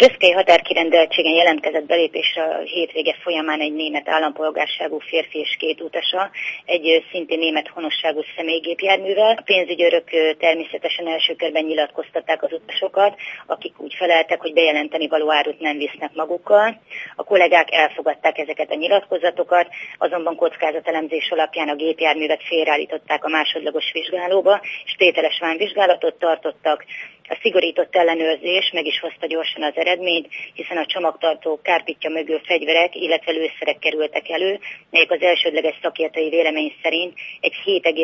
Röszkely határkirendeltségen jelentkezett belépésre a hétvége folyamán egy német állampolgárságú férfi és 2 utasa, egy szintén német honosságú személygépjárművel. A pénzügyőrök természetesen első körben nyilatkoztatták az utasokat, akik úgy feleltek, hogy bejelenteni való árut nem visznek magukkal. A kollégák elfogadták ezeket a nyilatkozatokat, azonban kockázatelemzés alapján a gépjárművet félreállították a másodlagos vizsgálóba, és tételes vámvizsgálatot tartottak. A szigorított ellenőrzés meg is hozta gyorsan az eredményt, hiszen a csomagtartó kárpitja mögül fegyverek, illetve lőszerek kerültek elő, melyek az elsődleges szakértői vélemény szerint egy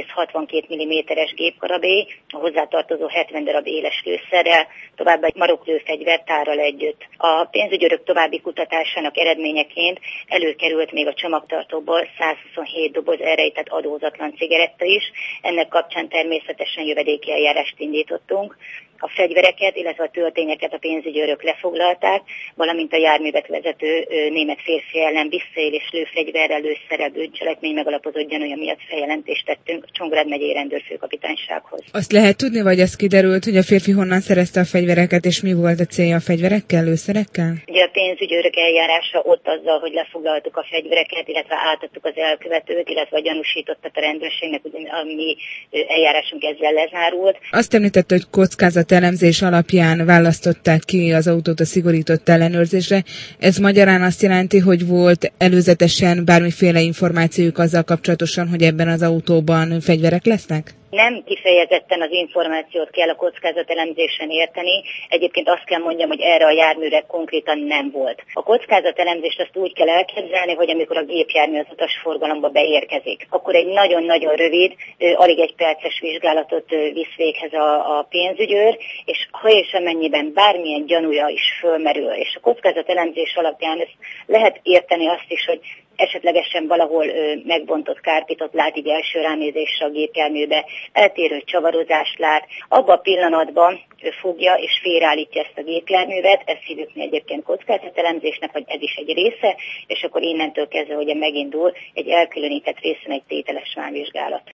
7,62 mm-es gépkarabély, a hozzátartozó 70 darab éles lőszerrel, továbbá egy maroklőfegyver tárral együtt. A pénzügyőrök további kutatásának eredményeként előkerült még a csomagtartóból 127 doboz elrejtett adózatlan cigaretta is, ennek kapcsán természetesen jövedéki eljárást indítottunk. A fegyvereket, illetve a töltényeket a pénzügyőrök lefoglalták, valamint a járművet vezető német férfi ellen visszaélés lőfegyverrel, lőszerrel bűncselekmény megalapozott gyanúja miatt feljelentést tettünk a Csongrád megyei rendőrfőkapitánysághoz. Azt lehet tudni, vagy ez kiderült, hogy a férfi honnan szerezte a fegyvereket, és mi volt a célja a fegyverekkel, lőszerekkel? Ugye a pénzügyőrök eljárása ott azzal, hogy lefoglaltuk a fegyvereket, illetve átadtuk az elkövetőt, illetve a gyanúsítottat a rendőrségnek, ugye a mi eljárásunk ezzel lezárult. Azt említette, hogy kockázatelemzés alapján választották ki az autót a szigorított ellenőrzésre. Ez magyarán azt jelenti, hogy volt előzetesen bármiféle információjuk azzal kapcsolatosan, hogy ebben az autóban fegyverek lesznek? Nem kifejezetten az információt kell a kockázatelemzésen érteni, egyébként azt kell mondjam, hogy erre a járműre konkrétan nem volt. A kockázatelemzést azt úgy kell elképzelni, hogy amikor a gépjármű az utasforgalomba beérkezik, akkor egy nagyon-nagyon rövid, alig egy perces vizsgálatot visz véghez a pénzügyőr, és ha és amennyiben bármilyen gyanúja is fölmerül, és a kockázatelemzés alapján ezt lehet érteni azt is, hogy esetlegesen valahol megbontott kárpitot lát így első ránézésre a gépjárműbe, eltérő csavarozást lát, abban a pillanatban fogja és félreállítja ezt a gépjárművet, ezt hívjuk mi egyébként kockázatelemzésnek, vagy ez is egy része, és akkor innentől kezdve, hogy megindul egy elkülönített részen egy tételes vámvizsgálat.